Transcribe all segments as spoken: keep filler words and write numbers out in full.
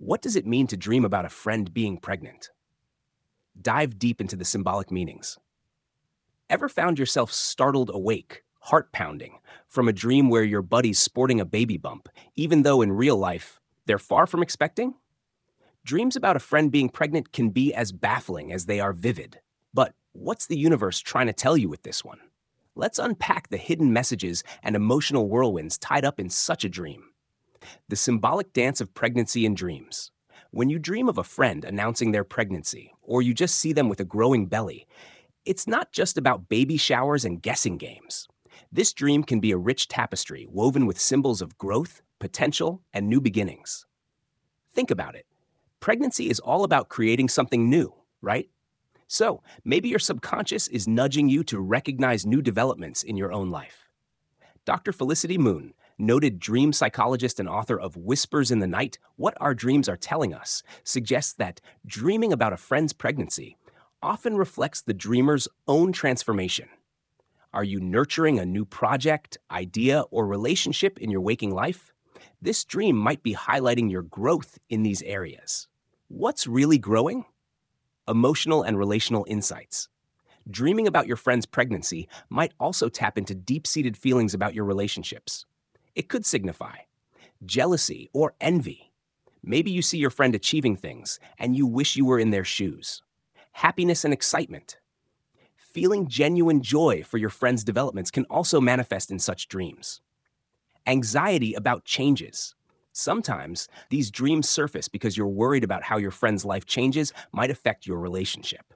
What does it mean to dream about a friend being pregnant? Dive deep into the symbolic meanings. Ever found yourself startled awake, heart pounding, from a dream where your buddy's sporting a baby bump, even though in real life they're far from expecting? Dreams about a friend being pregnant can be as baffling as they are vivid. But what's the universe trying to tell you with this one? Let's unpack the hidden messages and emotional whirlwinds tied up in such a dream. The symbolic dance of pregnancy in dreams. When you dream of a friend announcing their pregnancy, or you just see them with a growing belly, it's not just about baby showers and guessing games. This dream can be a rich tapestry woven with symbols of growth, potential, and new beginnings. Think about it. Pregnancy is all about creating something new, right? So, maybe your subconscious is nudging you to recognize new developments in your own life. Doctor Felicity Moon, noted dream psychologist and author of Whispers in the Night, What Our Dreams Are Telling Us, suggests that dreaming about a friend's pregnancy often reflects the dreamer's own transformation. Are you nurturing a new project, idea, or relationship in your waking life? This dream might be highlighting your growth in these areas. What's really growing? Emotional and relational insights. Dreaming about your friend's pregnancy might also tap into deep-seated feelings about your relationships. It could signify jealousy or envy. Maybe you see your friend achieving things and you wish you were in their shoes. Happiness and excitement. Feeling genuine joy for your friend's developments can also manifest in such dreams. Anxiety about changes. Sometimes these dreams surface because you're worried about how your friend's life changes might affect your relationship.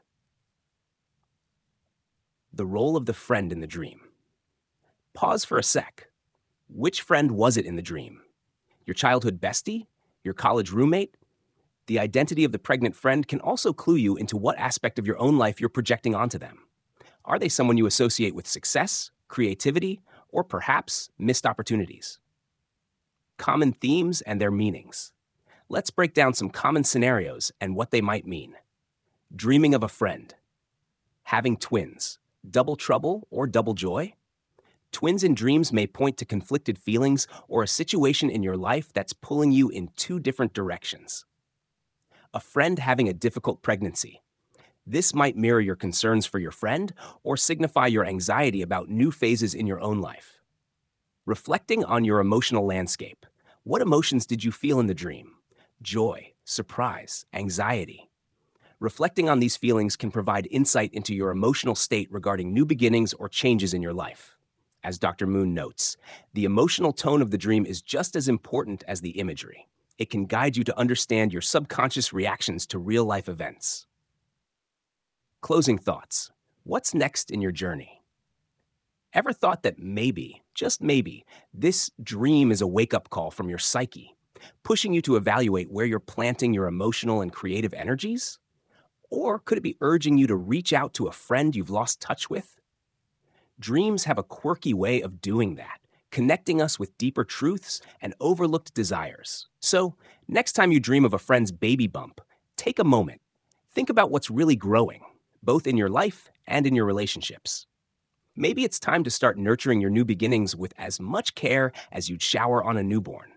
The role of the friend in the dream. Pause for a sec. Which friend was it in the dream? Your childhood bestie? Your college roommate? The identity of the pregnant friend can also clue you into what aspect of your own life you're projecting onto them. Are they someone you associate with success, creativity, or perhaps missed opportunities? Common themes and their meanings. Let's break down some common scenarios and what they might mean. Dreaming of a friend. Having twins. Double trouble or double joy? Twins in dreams may point to conflicted feelings or a situation in your life that's pulling you in two different directions. A friend having a difficult pregnancy. This might mirror your concerns for your friend or signify your anxiety about new phases in your own life. Reflecting on your emotional landscape. What emotions did you feel in the dream? Joy, surprise, anxiety. Reflecting on these feelings can provide insight into your emotional state regarding new beginnings or changes in your life. As Doctor Moon notes, the emotional tone of the dream is just as important as the imagery. It can guide you to understand your subconscious reactions to real-life events. Closing thoughts. What's next in your journey? Ever thought that maybe, just maybe, this dream is a wake-up call from your psyche, pushing you to evaluate where you're planting your emotional and creative energies? Or could it be urging you to reach out to a friend you've lost touch with? Dreams have a quirky way of doing that, connecting us with deeper truths and overlooked desires. So, next time you dream of a friend's baby bump, take a moment. Think about what's really growing, both in your life and in your relationships. Maybe it's time to start nurturing your new beginnings with as much care as you'd shower on a newborn.